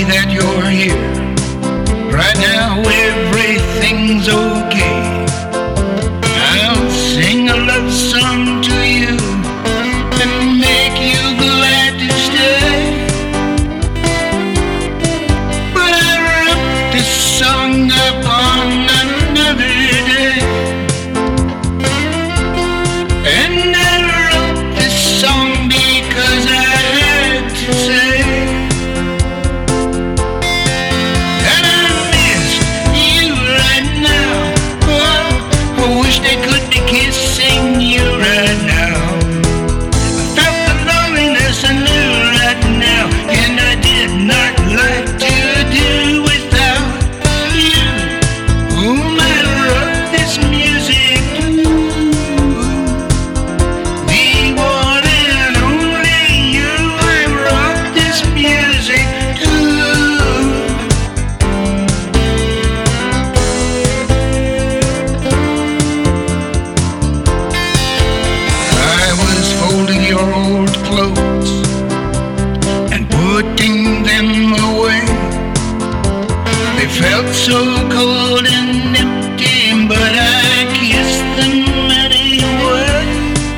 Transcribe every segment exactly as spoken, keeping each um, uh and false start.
that you're here. Right now everything's okay. I'll sing a love song to you and make you glad to stay. But I wrote this song up on another day, and I wrote this song because I had to say that I missed you right now. Oh, I wish they could be kissing you right now. I felt the loneliness I knew right now, and I did not like to do without you. Whom I wrote this music to, the one and only you. I wrote this music to. I was folding your old clothes and putting them away. They felt so cold and empty, but I kissed them anyway.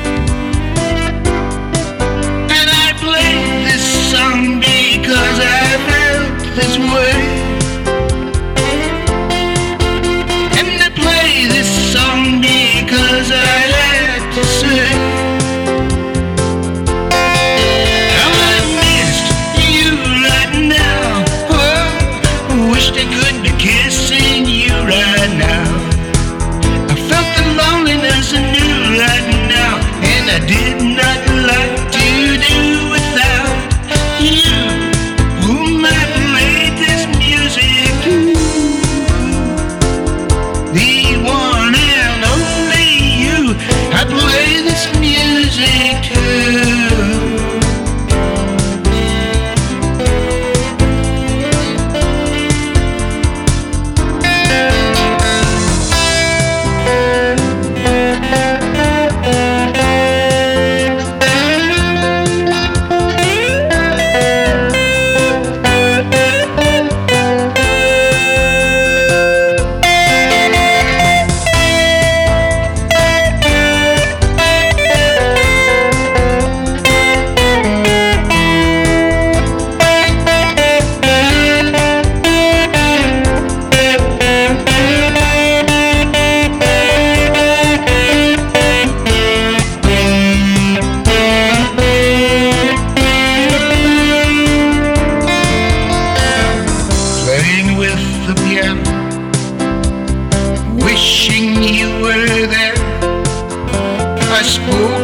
And I played this song because I felt this way. And I play this song because I had to say how I missed you right now. Oh, I wish they could be kissing you right now. I felt the loneliness I knew right now, and I did not like to do without you. Whom I played this music to, the one and only you. I play this music to. Playing with the piano, wishing you were there. I spoke